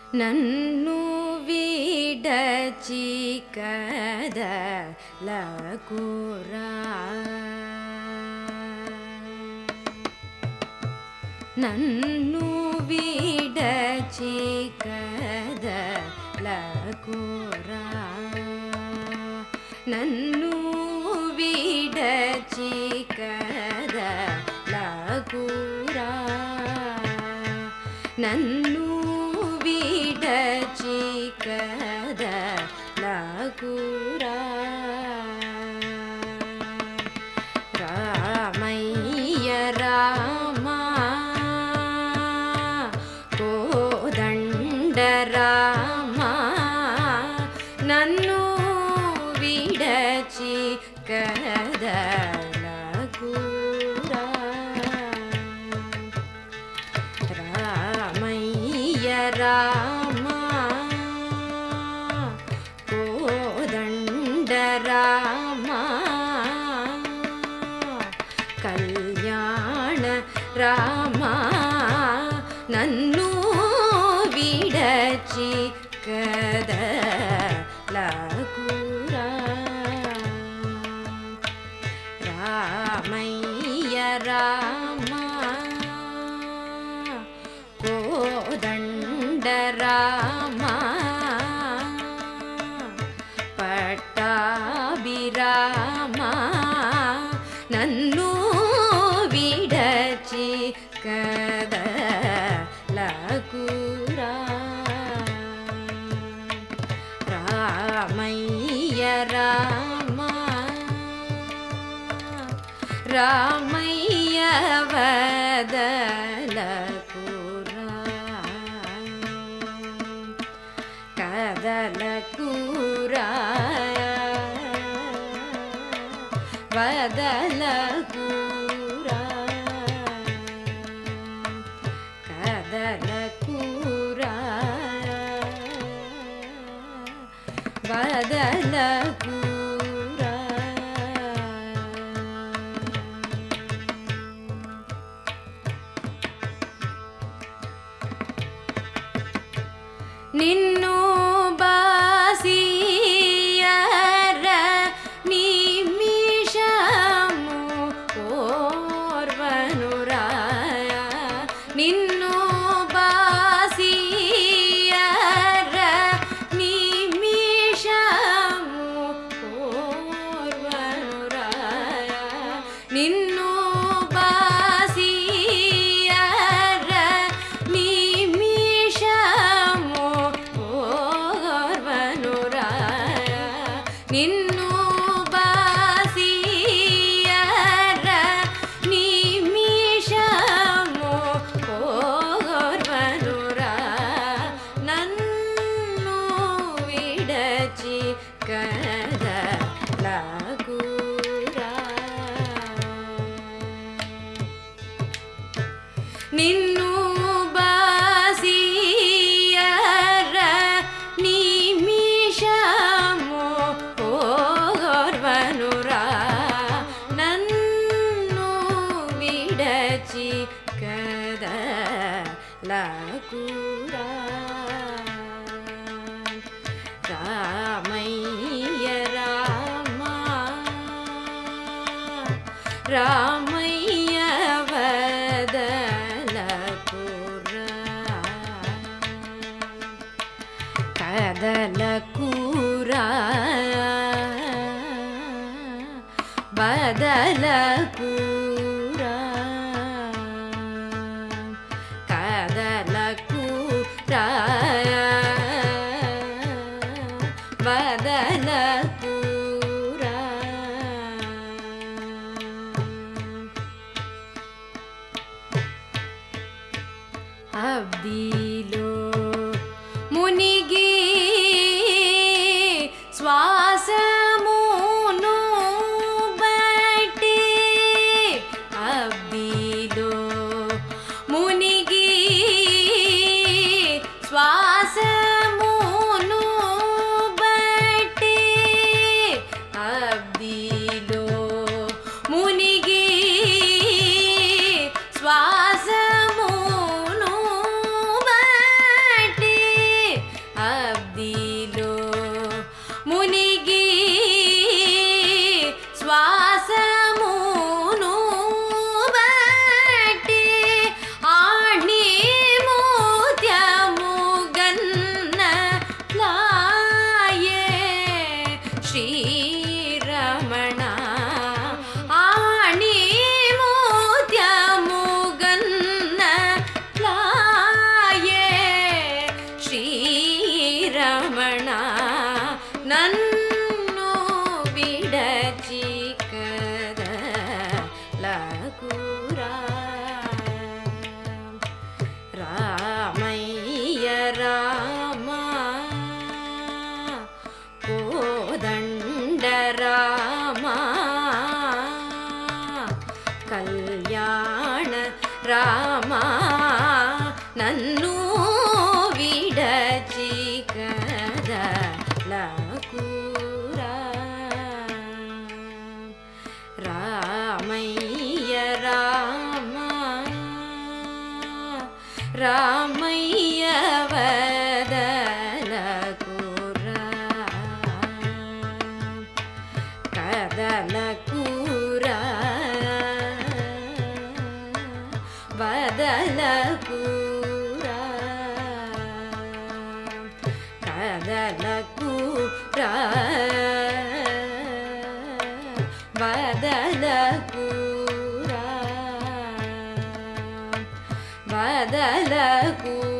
నన్ను విడచి కదలకురా నన్ను విడచి కదలకురా నన్ను విడచి కదలకురా నన్ను విడచి కదలకురా రామయ్య రామ కోదండ రామ నన్ను విడచి కదలకురా రామయ్య రామ కోదండ రామ కళ్యాణ రామ నన్ను విడచి కదలకురా రామయ్య రామ కోదండ రామ పట్టాభిరామ నన్ను విడచి కదలకురా రామయ్య రామ రామయ్య వదలకురా కదలకురా వదలకురా కదలకురా వదలకురా నిన్ను బాసియర నిమిషము ఓర్వనురా నిన్ను బాసియర నిమిషము ఓర్వనురా నిన్ను బాసియర నిమిషము ఓర్వనురా నిన్ను బాసియర నిమిషము ఓర్వనురా నన్ను విడచి కదలకురా నిన్ను బాసియర నిమిషము ఓర్వనురా నన్ను విడచి కదలకురా రామయ్య రామ రామయ్య వదలకురా కదలకురా బదలకురా కదలకురా బదలకురా అబ్దిలో మునిగి శ్వాసమును బట్టి రామా కోదండ రామా కళ్యాణ రామా నన్ను విడచి కదలకురా రామయ్య రామా రామయ్య వదలకురా కదలకురా వదలకురా కదలకురా వదలకురా వదలకు